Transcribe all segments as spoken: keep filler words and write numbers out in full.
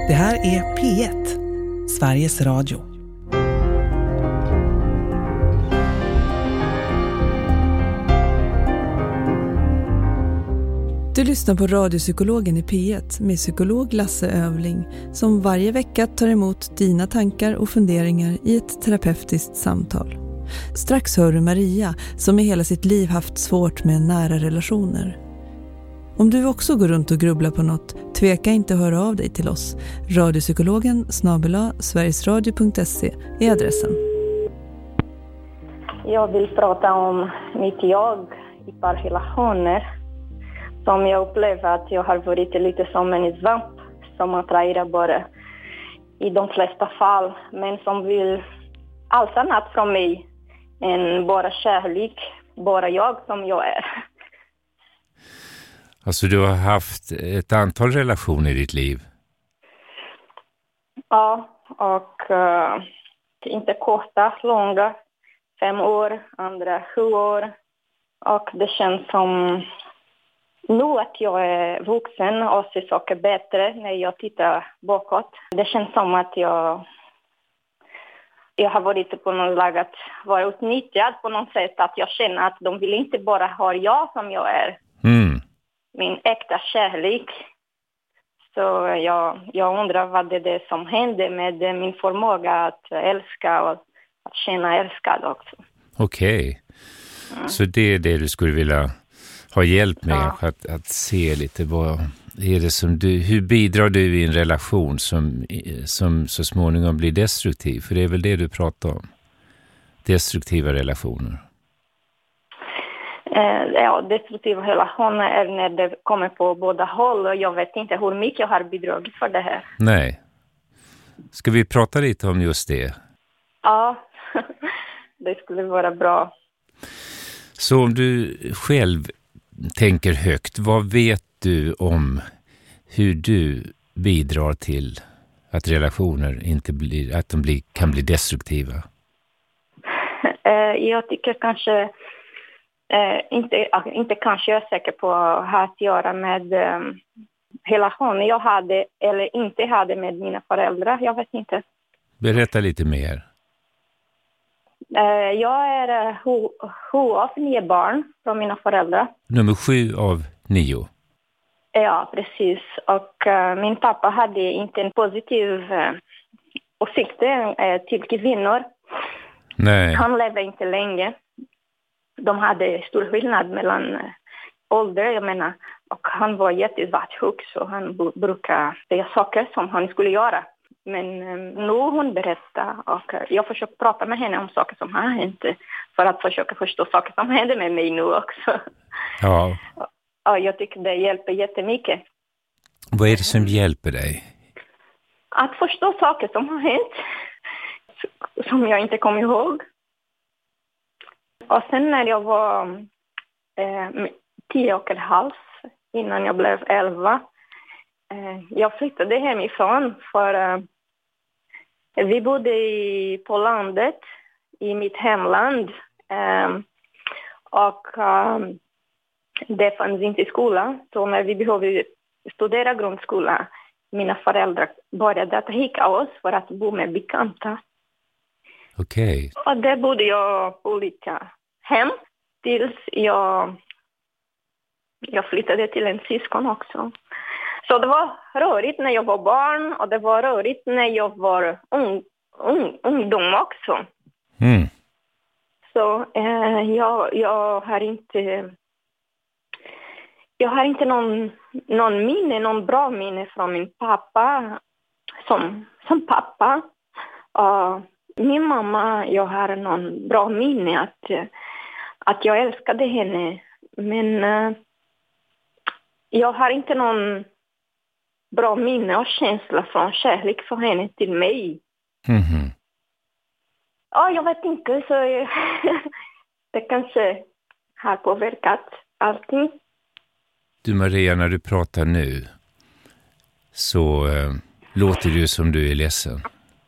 Det här är P ett, Sveriges Radio. Du lyssnar på Radiopsykologen i P ett med psykolog Lasse Övling som varje vecka tar emot dina tankar och funderingar i ett terapeutiskt samtal. Strax hör du Maria som i hela sitt liv haft svårt med nära relationer. Om du också går runt och grubblar på något, tveka inte att höra av dig till oss. Radiopsykologen snabel-a sverigesradio punkt se är adressen. Jag vill prata om mitt jag i parrelationer. Som jag upplever att jag har varit lite som en svamp som attraherar bara i de flesta fall. Men som vill allt annat från mig än bara kärlek, bara jag som jag är. Alltså du har haft ett antal relationer i ditt liv? Ja, och uh, inte korta, långa, fem år, andra sju år. Och det känns som nu att jag är vuxen och ser saker bättre när jag tittar bakåt. Det känns som att jag, jag har varit på något lag att vara utnyttjad på något sätt. Att jag känner att de vill inte bara ha jag som jag är. Mm. Min äkta kärlek. Så jag, jag undrar vad det är som händer med min förmåga att älska och att känna älskad också. Okej. Okay. Mm. Så det är det du skulle vilja ha hjälp med, ja. att, att se lite vad är det som du, hur bidrar du i en relation som, som så småningom blir destruktiv? För det är väl det du pratar om. Destruktiva relationer. Ja, destruktiva relationer är när det kommer på båda håll och jag vet inte hur mycket jag har bidragit för det här. Nej. Ska vi prata lite om just det? Ja, det skulle vara bra. Så om du själv tänker högt, vad vet du om hur du bidrar till att relationer inte blir, att de blir, kan bli destruktiva? Jag tycker kanske Eh, inte, inte kanske jag är säker på att ha att göra med eh, relationen jag hade eller inte hade med mina föräldrar. Jag vet inte. Berätta lite mer. Eh, jag är uh, sju, sju av nio barn från mina föräldrar. Nummer sju av nio? Ja, precis. Och uh, min pappa hade inte en positiv uh, åsikt uh, till kvinnor. Nej. Han levde inte länge. De hade stor skillnad mellan ålder, jag menar, och han var jättesvartsjuk så han b- brukar säga saker som han skulle göra. Men um, nu hon berättar och jag försöker prata med henne om saker som har hänt för att försöka förstå saker som händer med mig nu också. Ja. och, och jag tycker det hjälper jättemycket. Vad är det som hjälper dig? Att förstå saker som har hänt som jag inte kommer ihåg. Och sen när jag var eh, tio och en halv, innan jag blev elva, eh, jag flyttade hemifrån för eh, vi bodde i, på landet, i mitt hemland. Eh, och eh, det fanns inte skola, så när vi behövde studera grundskola, mina föräldrar började att hicka oss för att bo med bekanta. Okej. Okay. Och där bodde jag på olika hem tills jag, jag flyttade till en syskon också. Så det var rörigt när jag var barn och det var rörigt när jag var ung, ung, ungdom också. Mm. Så eh, jag, jag har inte jag har inte någon, någon minne, någon bra minne från min pappa som, som pappa. Uh, Min mamma, jag har någon bra minne att, att jag älskade henne. Men uh, jag har inte någon bra minne och känsla från kärlek för henne till mig. Mm-hmm. Ja, jag vet inte. Så det kanske har påverkat allting. Du Maria, när du pratar nu så uh, låter du som du är ledsen.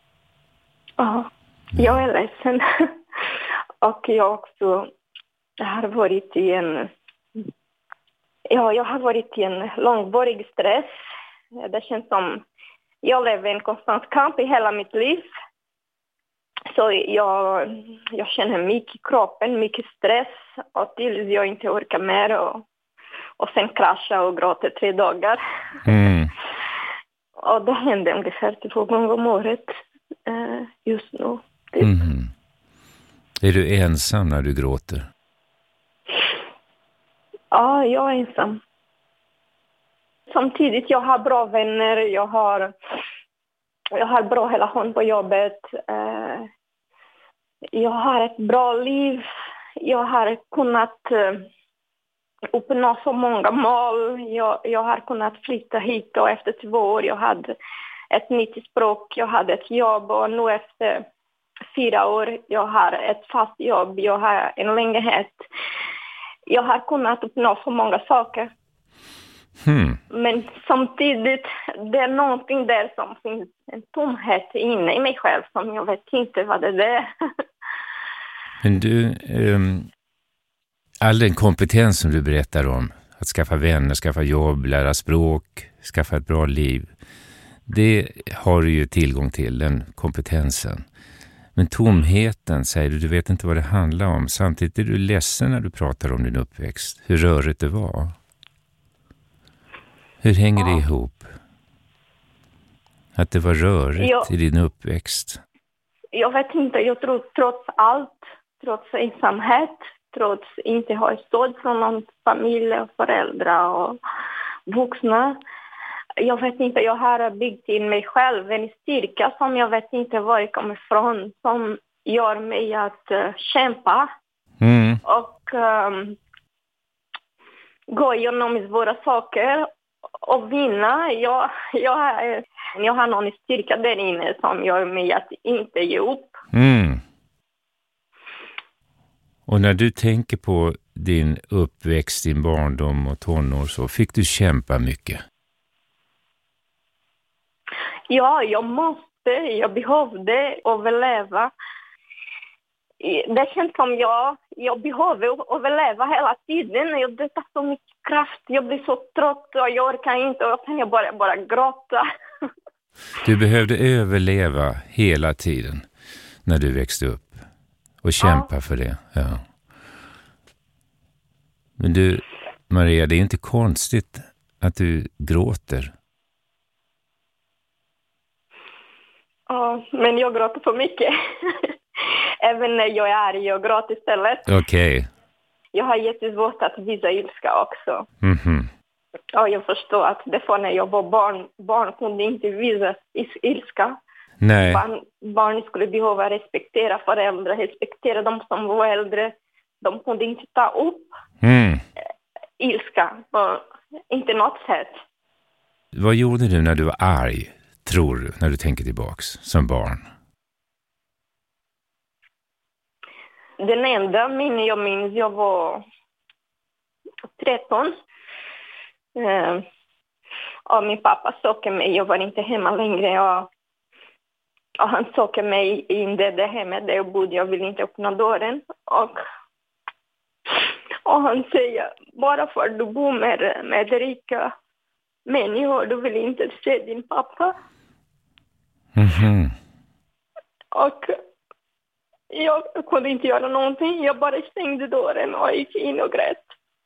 Ja, jag är ledsen. Och jag också har varit i en... Ja, jag har varit i en långvarig stress. Det känns som jag lever en konstant kamp i hela mitt liv. Så jag, jag känner mycket i kroppen, mycket stress. Och tills jag inte orkar mer. Och, och sen kraschar och gråter tre dagar. Mm. Och det händer ungefär två gånger om året eh, just nu. Typ. Mm. Är du ensam när du gråter? Ja, jag är ensam. Samtidigt, jag har bra vänner. Jag har, jag har bra relation på jobbet. Eh, jag har ett bra liv. Jag har kunnat eh, uppnå så många mål. Jag, jag har kunnat flytta hit och efter två år jag hade ett nytt språk. Jag hade ett jobb och nu efter fyra år jag har ett fast jobb. Jag har en lägenhet. Jag har kunnat uppnå så många saker. Hmm. Men samtidigt, det är någonting där som finns en tomhet inne i mig själv som jag vet inte vad det är. Men du, um, all den kompetens som du berättar om, att skaffa vänner, skaffa jobb, lära språk, skaffa ett bra liv, det har du ju tillgång till, den kompetensen. Men tomheten, säger du, du vet inte vad det handlar om. Samtidigt är du ledsen när du pratar om din uppväxt, hur rörigt det var. Hur hänger det ihop? Att det var rörigt jag, i din uppväxt? Jag vet inte, jag tror trots allt, trots ensamhet, trots inte ha stöd från någon familj och föräldrar och vuxna. Jag vet inte, jag har byggt in mig själv en styrka som jag vet inte var jag kommer ifrån, som gör mig att uh, kämpa mm. och um, gå igenom svåra saker och vinna. Jag, jag, har, jag har någon styrka där inne som gör mig att inte ge upp. Mm. Och när du tänker på din uppväxt, din barndom och tonår, så fick du kämpa mycket? Ja, jag måste, jag behövde överleva. Det känns som jag, jag behöver överleva hela tiden. Jag drar så mycket kraft, jag blir så trött och jag orkar inte och sen jag bara, bara gråta. Du behövde överleva hela tiden när du växte upp och kämpa ja. för det. Ja. Men du, Maria, det är inte konstigt att du gråter. Ja, men jag gråter för mycket. Även när jag är arg, jag gråter istället. Okej. Okay. Jag har jättesvårt att visa ilska också. Mm-hmm. Ja, jag förstår att det för när jag var barn, barn kunde inte visa ilska. Nej. Barn, barn skulle behöva respektera föräldrar, respektera de som var äldre. De kunde inte ta upp mm. ilska på inte något sätt. Vad gjorde du när du var arg, tror du, när du tänker tillbaks som barn? Den enda minne jag minns, jag var tretton. Uh, och min pappa såg mig, jag var inte hemma längre. Och, och han såg mig in det, det hemmet där jag bodde, jag ville inte öppna dörren. Och, och han säger, bara för att du bor med, med rika människor, du vill inte se din pappa. Mm-hmm. Och jag kunde inte göra någonting. Jag bara stängde dörren och gick in och grät.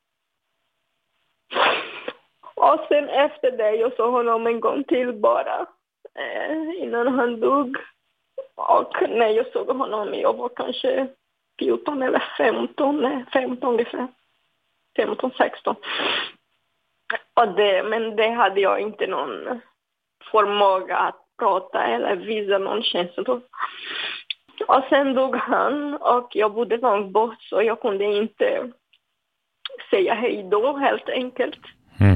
Och sen efter det jag såg honom en gång till bara. Eh, innan han dog. Och när jag såg honom, jag var kanske fjorton eller femton. Nej, femton ungefär. femton, sexton. Och det, men det hade jag inte någon förmåga att prata eller visa någon känsla. Och sen dog han och jag bodde långt bort så jag kunde inte säga hej då helt enkelt. Mm.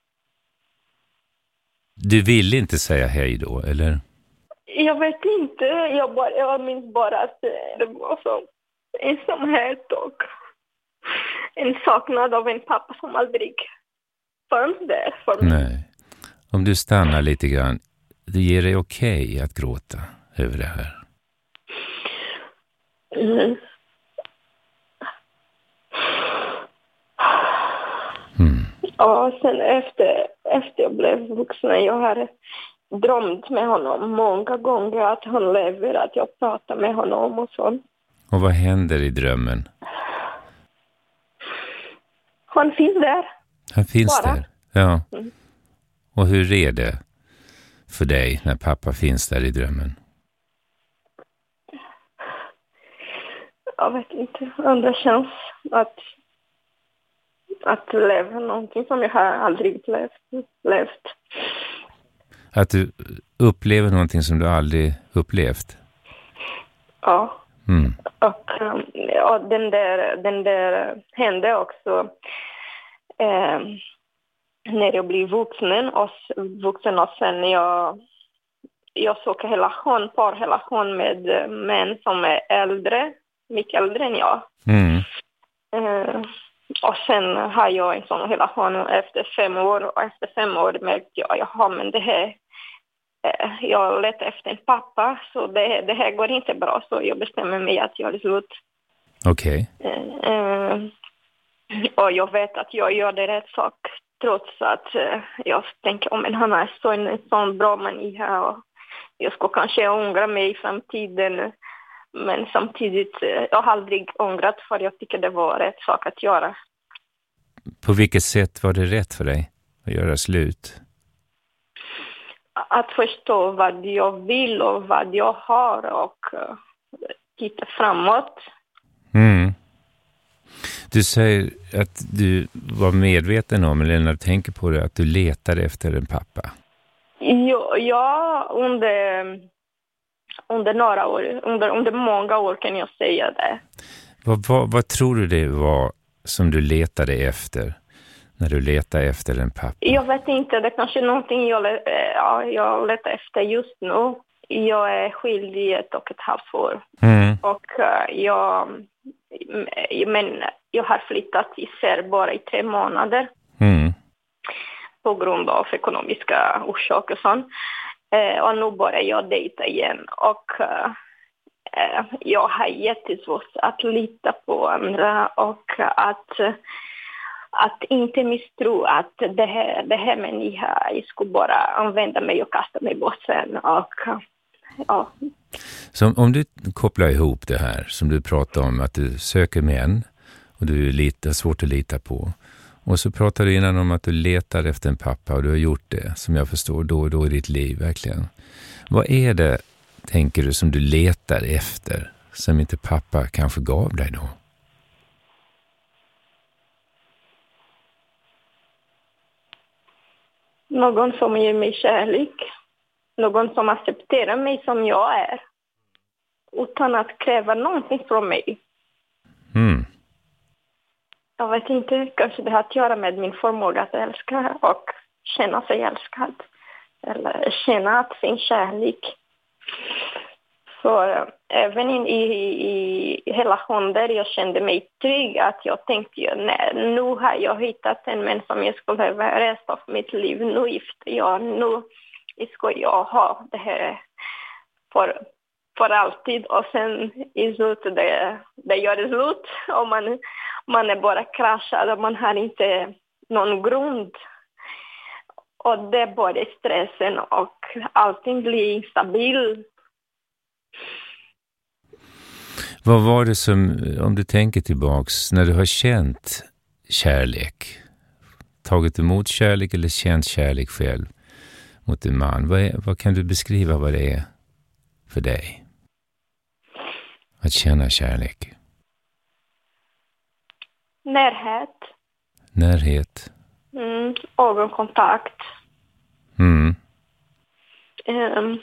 Du ville inte säga hej då, eller? Jag vet inte. Jag, bara, jag minns bara att det var så ensamhet och en saknad av en pappa som aldrig fanns där för mig. Nej. Om du stannar lite grann, det ger dig okej okay att gråta över det här? Mm. Mm. Och sen efter, efter jag blev vuxen, jag har drömt med honom många gånger att han lever, att jag pratar med honom och så. Och vad händer i drömmen? Han finns där. Han finns Bara. där, ja. Mm. Och hur är det för dig när pappa finns där i drömmen? Jag vet inte. Det känns att, att leva någonting som jag har aldrig levt. levt. Att du upplever någonting som du aldrig upplevt? Ja. Mm. Och ja, den där, den där hände också eh, när jag blev vuxen och, vuxen och sen jag, jag såg en relation, parrelation med män som är äldre, mycket äldre än jag. Mm. Eh, och sen har jag en sån relation efter fem år och efter fem år märkte jag, jaha men det här, eh, jag letar efter en pappa så det, det här går inte bra så jag bestämmer mig att jag är slut. Okej. Okay. Eh, eh, och jag vet att jag gör det rätt sak trots att eh, jag tänker om oh, han är så en, en sån bra människa och jag ska kanske ångra mig i framtiden. Men samtidigt, jag har aldrig ångrat för jag tycker det var rätt sak att göra. På vilket sätt var det rätt för dig att göra slut? Att förstå vad jag vill och vad jag har och uh, titta framåt. Mm. Du säger att du var medveten om, eller när du tänker på det, att du letade efter en pappa. Jo, ja, under... Under några år, under, under många år kan jag säga det. Vad, vad, vad tror du det var som du letade efter när du letade efter en pappa? Jag vet inte, det är kanske någonting jag, ja, jag letar efter just nu. Jag är skild i ett och ett halvt år. Mm. Och uh, jag, men jag har flyttat isär bara i tre månader. Mm. På grund av ekonomiska orsaker och sånt. Eh, och nu börjar jag dejta igen och eh, jag har jättesvårt att lita på andra och att, att inte misstro att det här, det här människa skulle bara använda mig och kasta mig bort sen. Och, ja. Så om du kopplar ihop det här som du pratar om, att du söker män och du är lite svårt att lita på. Och så pratade du innan om att du letar efter en pappa och du har gjort det, som jag förstår, då och då i ditt liv, verkligen. Vad är det, tänker du, som du letar efter som inte pappa kanske gav dig då? Någon som ger mig kärlek. Någon som accepterar mig som jag är. Utan att kräva någonting från mig. Mm. Jag vet inte, kanske det har att göra med min förmåga att älska och känna sig älskad. Eller känna att det finns kärlek. Så äh, även in, i, i relation där jag kände mig trygg att jag tänkte, nej, nu har jag hittat en män som jag skulle leva resten av mitt liv. Nu gifter jag, nu ska jag ha det här för, för alltid. Och sen i slutet, det, det gör det slut och man... Man är bara kraschad och man har inte någon grund. Och det är både stressen och allting blir instabil. Vad var det som, om du tänker tillbaks, när du har känt kärlek, tagit emot kärlek eller känt kärlek själv mot en man, vad, är, vad kan du beskriva vad det är för dig? Att känna kärlek. Närhet. Närhet. Mm, ögonkontakt. Mm. Um,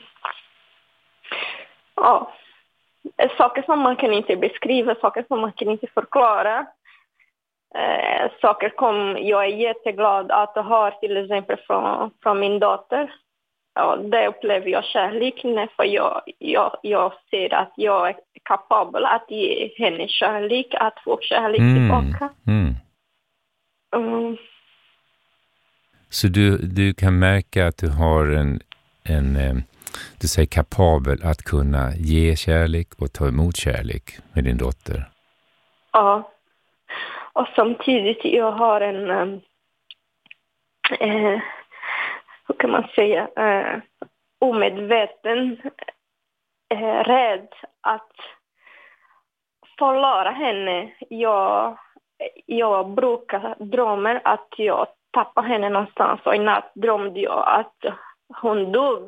ja. Saker som man kan inte beskriva, saker som man kan inte förklara. Uh, saker som jag är jätteglad att ha till exempel från, från min dotter. Ja, det upplever jag kärlek med, för jag, jag, jag ser att jag är kapabel att ge henne kärlek, att få kärlek mm. tillbaka. Mm. Mm. Så du, du kan märka att du har en, en eh, du säger kapabel att kunna ge kärlek och ta emot kärlek med din dotter. Ja, och samtidigt jag har en... Eh, hur kan man säga, uh, omedveten eh, rädd att förlora henne. Jag, jag brukar drömma att jag tappar henne någonstans, och i natt drömde jag att hon dog.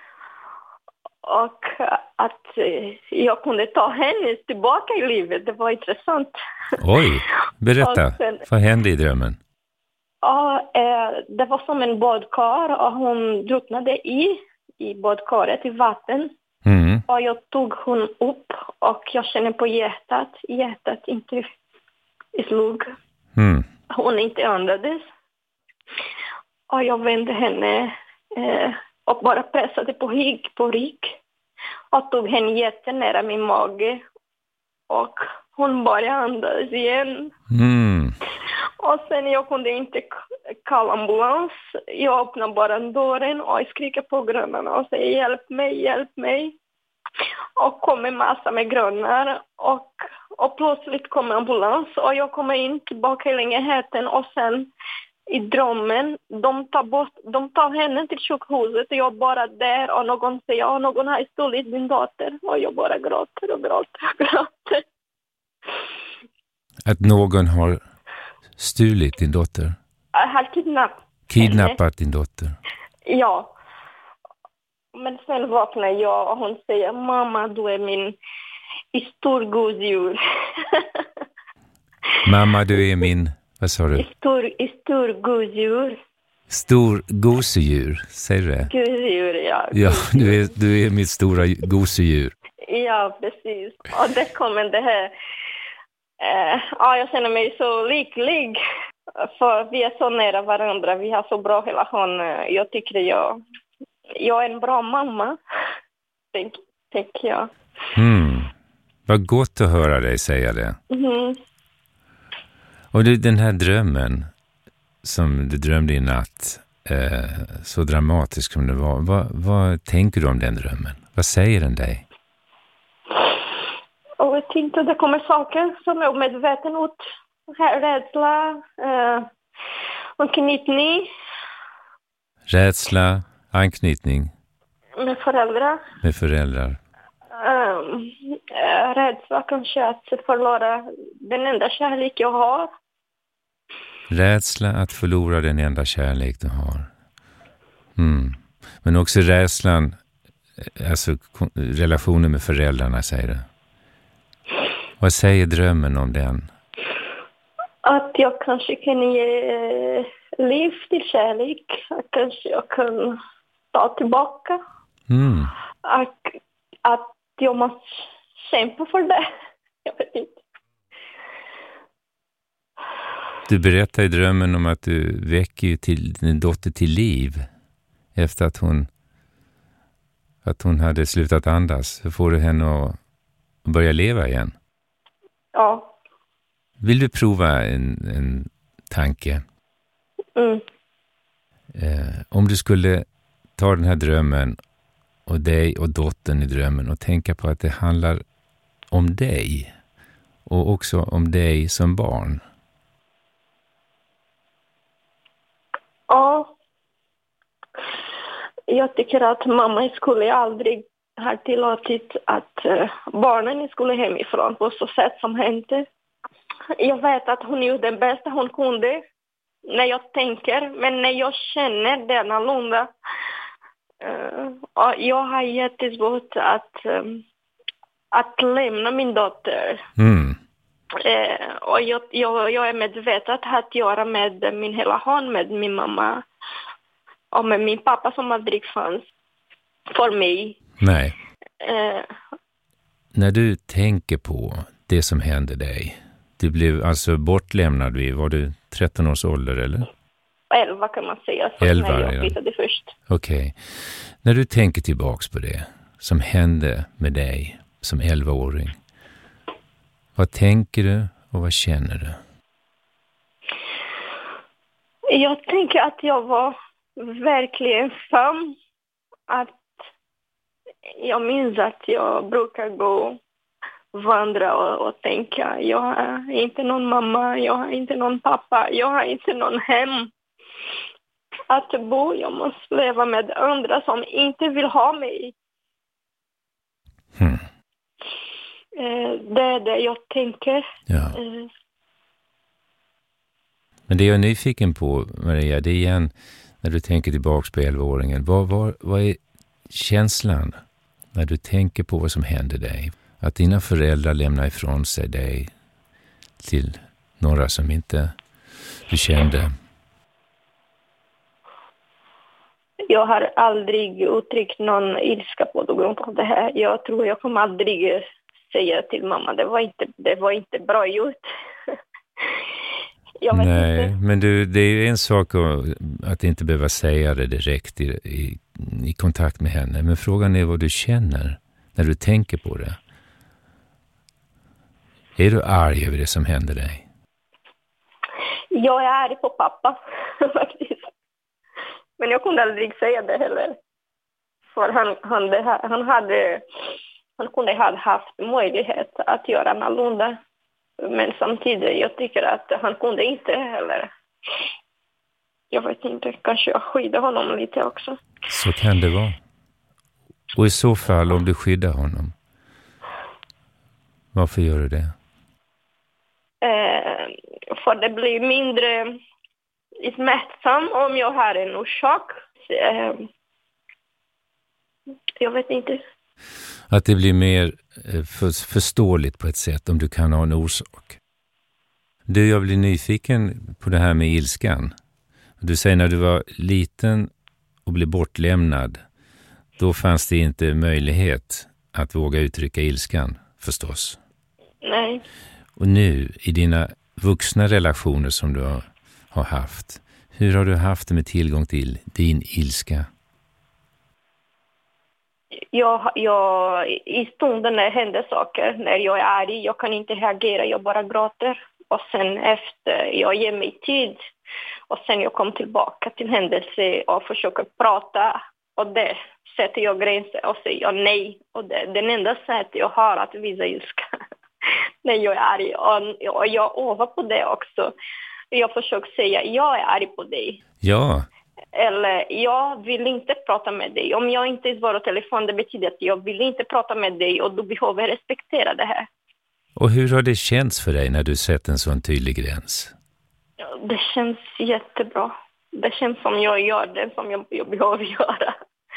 Och att jag kunde ta henne tillbaka i livet. Det var intressant. Oj, berätta. Sen, vad hände i drömmen? Ja, det var som en badkar, och hon drunknade i, i badkaret i vatten. Mm. Och jag tog hon upp, och jag känner på hjärtat. Hjärtat inte slog. Mm. Hon inte andades. Och jag vände henne eh, och bara pressade på rygg, på rygg. Och tog henne jättenära min mage. Och hon började andas igen. Mm. Och sen jag kunde inte kalla ambulans. Jag öppnade bara dörren och skriker på grannarna och säger hjälp mig, hjälp mig. Och kom en massa med grannar. Och, och plötsligt kom ambulans. Och jag kommer in tillbaka i lägenheten, och sen i drömmen, de tar, bort, de tar henne till sjukhuset, och jag bara där, och någon säger, ja, någon har stulit din dotter, och jag bara gråter och gråter och gråter. Att någon har stulit din dotter? Jag har kidnappat Kidnappat din dotter? Ja. Men sen vaknar jag, och hon säger, mamma, du är min stor gosedjur. Mamma, du är min... Vad sa du? Stor, stor gosedjur. Stor gosedjur, säger du det? Gosedjur, ja. Ja, du är, du är mitt stora gosedjur. Ja, precis. Och det kommer det här. Eh, ja, jag känner mig så lycklig. För vi är så nära varandra. Vi har så bra relation. Jag tycker jag, jag är en bra mamma. Tänker tänk jag. Mm. Vad gott att höra dig säga det. Mm. Och du, den här drömmen som du drömde i natt, eh, så dramatisk som det var, vad, vad tänker du om den drömmen? Vad säger den dig? Och jag tänkte det kommer saker som är omedveten ut. Rädsla, eh, anknytning. Rädsla, anknytning. Med föräldrar. Med föräldrar. Um, rädsla kanske att förlora den enda kärlek jag har. Rädsla att förlora den enda kärlek du har. Mm. Men också rädslan, alltså relationen med föräldrarna, säger du. Vad säger drömmen om den? Att jag kanske kan ge liv till kärlek. Att kanske jag kan ta tillbaka. Mm. Att, att jag måste kämpa för det. Jag vet inte. Du berättar i drömmen om att du väcker till din dotter till liv efter att hon att hon hade slutat andas. Så får du henne att börja leva igen. Ja. Vill du prova en, en tanke? Mm. Eh, om du skulle ta den här drömmen och dig och dottern i drömmen och tänka på att det handlar om dig och också om dig som barn. Ja. Jag tycker att mamma skulle aldrig ha tillåtit att uh, barnen skulle hemifrån på så sätt som hände. Jag vet att hon gjorde det bästa hon kunde när jag tänker, men när jag känner det annorlunda. Uh, och jag har jättesvårt att, um, att lämna min dotter. Mm. Uh, och jag, jag, jag är medveten att göra med min relation med min mamma och med min pappa som aldrig fanns för mig. Nej. Uh, När du tänker på det som hände dig, du blev alltså bortlämnad vid, var du tretton års ålder eller? elva kan man säga. elva, när jag flyttade först. Okej. Okay. När du tänker tillbaks på det som hände med dig som elvaåring, vad tänker du och vad känner du? Jag tänker att jag var verkligen fram. Att jag minns att jag brukar gå vandra och, och tänka, jag har inte någon mamma, jag har inte någon pappa, jag har inte någon hem. att bo. Jag måste leva med andra som inte vill ha mig. Hmm. Det är det jag tänker. Ja. Men det jag är nyfiken på, Maria, det är igen när du tänker tillbaka på elvaåringen. Vad, vad, vad är känslan när du tänker på vad som hände dig? Att dina föräldrar lämnar ifrån sig dig till några som inte du kände. Jag har aldrig uttryckt någon ilska på grund av det här. Jag tror jag kommer aldrig säga till mamma, det var inte, det var inte bra gjort. Jag vet Nej, inte. men du, det är ju en sak att inte behöva säga det direkt i, i, i kontakt med henne. Men frågan är vad du känner när du tänker på det. Är du arg över det som händer dig? Jag är arg på pappa, faktiskt. Men jag kunde aldrig säga det heller. För han, han, det här, han, hade, han kunde ha haft möjlighet att göra annorlunda. Men samtidigt, jag tycker att han kunde inte heller. Jag vet inte, kanske jag skyddar honom lite också. Så kan det vara. Och i så fall, om du skyddar honom, varför gör du det? Eh, för det blir mindre smärtsamt om jag har en orsak. Eh, jag vet inte. Att det blir mer för, förståeligt på ett sätt om du kan ha en orsak. Du, jag blir nyfiken på det här med ilskan. Du säger när du var liten och blev bortlämnad, då fanns det inte möjlighet att våga uttrycka ilskan, förstås. Nej. Och nu, i dina vuxna relationer som du har, har haft, hur har du haft det med tillgång till din ilska? Jag, jag, i stunden när det händer saker, när jag är arg, jag kan inte reagera, jag bara gråter. Och sen efter, jag ger mig tid. Och sen jag kommer tillbaka till händelse och försöker prata. Och det sätter jag gränser och säger jag nej. Och det är den enda sätt jag har att visa ilska. När jag är arg. Och, och jag övar på det också. Jag försöker säga, jag är arg på dig. Ja. Eller, jag vill inte prata med dig. Om jag inte svarar telefon, det betyder att jag vill inte prata med dig. Och du behöver respektera det här. Och hur har det känts för dig när du sett en sån tydlig gräns? Det känns jättebra. Det känns som jag gör det som jag, jag behöver göra.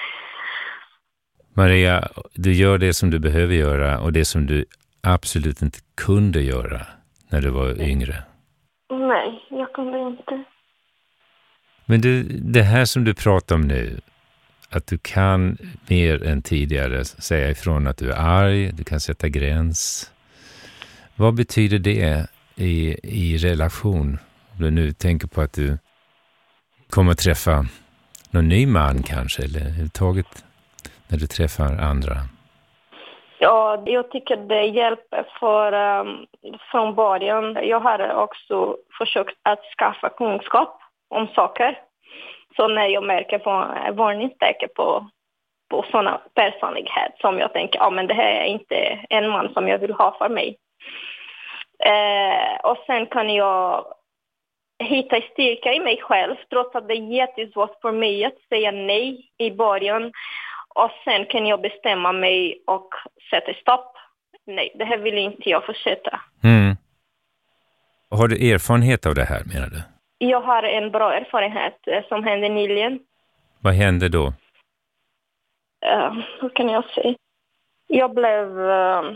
Maria, du gör det som du behöver göra och det som du absolut inte kunde göra när du var yngre. Nej, jag kunde inte. Men du, det här som du pratar om nu, att du kan mer än tidigare säga ifrån att du är arg, du kan sätta gräns. Vad betyder det i, i relation? Om du nu tänker på att du kommer att träffa någon ny man kanske, eller överhuvudtaget när du träffar andra. Ja, jag tycker det hjälper för um, från början. Jag har också försökt att skaffa kunskap om saker. Så när jag märker på varningstecken på, på sådana personlighet som jag tänker, ja men det här är inte en man som jag vill ha för mig. Eh, och sen kan jag hitta styrka i mig själv, trots att det är jättesvårt för mig att säga nej i början. Och sen kan jag bestämma mig och sätta stopp. Nej, det här vill inte jag fortsätta. Mm. Har du erfarenhet av det här, menar du? Jag har en bra erfarenhet som hände nyligen. Vad hände då? Uh, hur kan jag säga? Jag blev... Uh,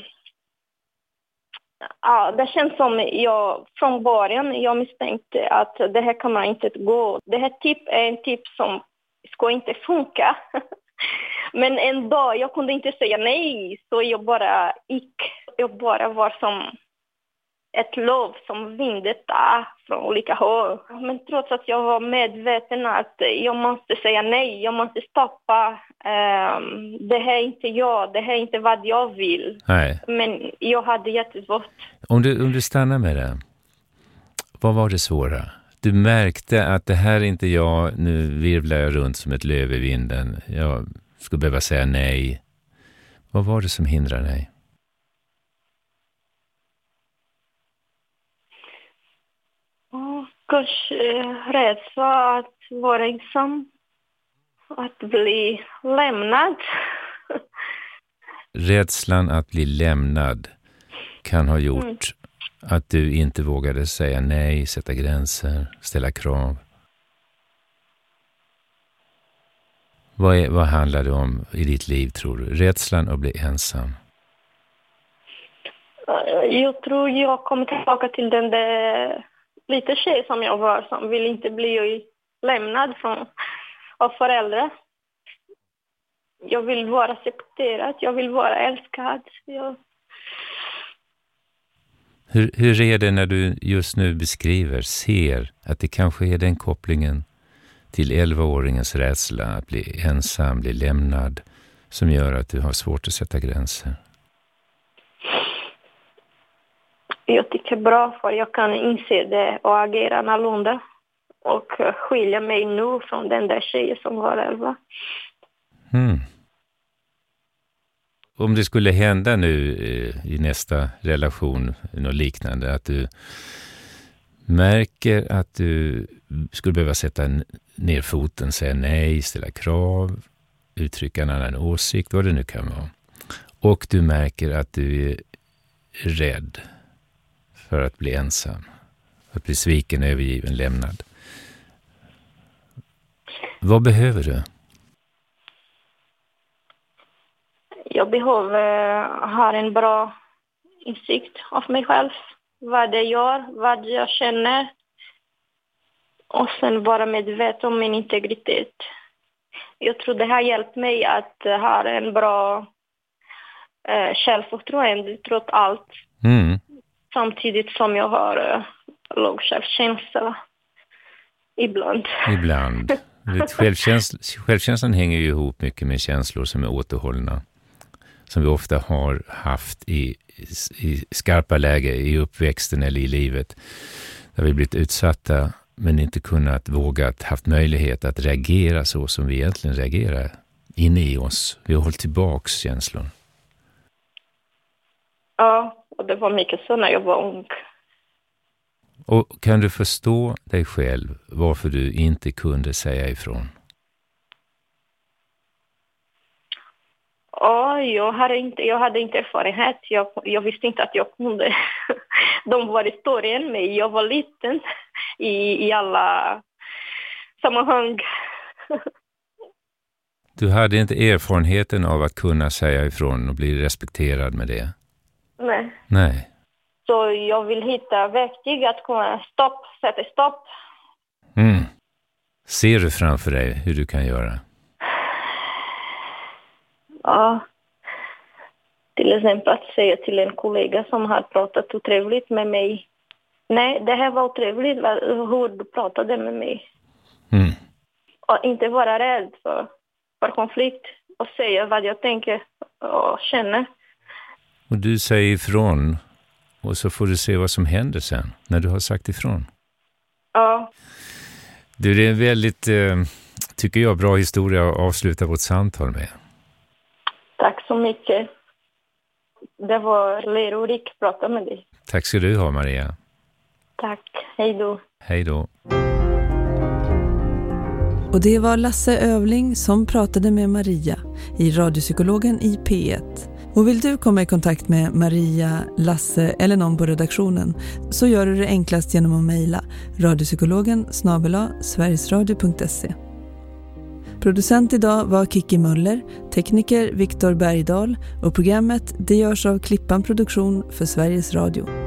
ja, det känns som jag från början jag misstänkte att det här kommer inte att gå. Det här typ är en typ som ska inte funka. Men en dag, jag kunde inte säga nej, så jag bara gick. Jag bara var som ett lov som vindade från olika håll. Men trots att jag var medveten att jag måste säga nej, jag måste stoppa. Um, det här är inte jag, det här är inte vad jag vill. Nej. Men jag hade jättesvårt. Om du, om du stannar med det, vad var det svåra? Du märkte att det här är inte jag, nu virvlar jag runt som ett löv i vinden. Jag skulle behöva säga nej. Vad var det som hindrade dig? Kanske rädsla att vara ensam. Att bli lämnad. Rädslan att bli lämnad kan ha gjort mm. att du inte vågade säga nej, sätta gränser, ställa krav. Vad, är, vad handlar det om i ditt liv, tror du? Rädslan att bli ensam? Jag tror jag kommer tillbaka till den där lite tjej som jag var, som vill inte bli lämnad från, av föräldrar. Jag vill vara accepterad, jag vill vara älskad. Jag... Hur, hur är det när du just nu beskriver, ser att det kanske är den kopplingen till elvaåringens rädsla att bli ensam, bli lämnad, som gör att du har svårt att sätta gränser? Jag tycker bra, för jag kan inse det och agera annorlunda och skilja mig nu från den där tjejen som var elva. Mm. Om det skulle hända nu i nästa relation, något liknande, att du märker att du skulle behöva sätta ner foten, säga nej, ställa krav, uttrycka en annan åsikt, vad det nu kan vara. Och du märker att du är rädd för att bli ensam, att bli sviken, övergiven, lämnad. Vad behöver du? Jag behöver ha en bra insikt av mig själv. Vad det gör, vad jag känner. Och sen vara medveten om min integritet. Jag tror det har hjälpt mig att ha en bra eh, självförtroende trots allt. Mm. Samtidigt som jag har eh, låg självkänsla. Ibland. Ibland. Självkänslan, självkänslan hänger ju ihop mycket med känslor som är återhållna. Som vi ofta har haft i, i skarpa läge i uppväxten eller i livet. Där vi blivit utsatta men inte kunnat, vågat, haft möjlighet att reagera så som vi egentligen reagerar inne i oss. Vi har hållit tillbaks känslor. Ja, och det var mycket så när jag var ung. Och kan du förstå dig själv varför du inte kunde säga ifrån? Ja, jag hade inte, jag hade inte erfarenhet. Jag, jag visste inte att jag kunde. De var större än mig. Jag var liten i, i alla sammanhang. Du hade inte erfarenheten av att kunna säga ifrån och bli respekterad med det? Nej. Nej. Så jag vill hitta verktyg att kunna stopp, sätta stopp. Mm. Ser du framför dig hur du kan göra? Ja. Till exempel att säga till en kollega som har pratat otrevligt med mig. Nej, det här var otrevligt hur du pratade med mig. Mm. Och inte vara rädd för, för konflikt och säga vad jag tänker och känner. Och du säger ifrån och så får du se vad som händer sen när du har sagt ifrån. Ja. Du, det är en väldigt, eh, tycker jag, bra historia att avsluta vårt samtal med. Tack så mycket. Det var lärorikt att prata med dig. Tack ska du ha, Maria. Tack. Hej då. Hej då. Och det var Lasse Övling som pratade med Maria i Radiopsykologen i P ett. Och vill du komma i kontakt med Maria, Lasse eller någon på redaktionen så gör du det enklast genom att mejla radiopsykologen snabel-a sverigesradio punkt se. Producent idag var Kiki Möller, tekniker Viktor Bergdahl och programmet det görs av Klippan Produktion för Sveriges Radio.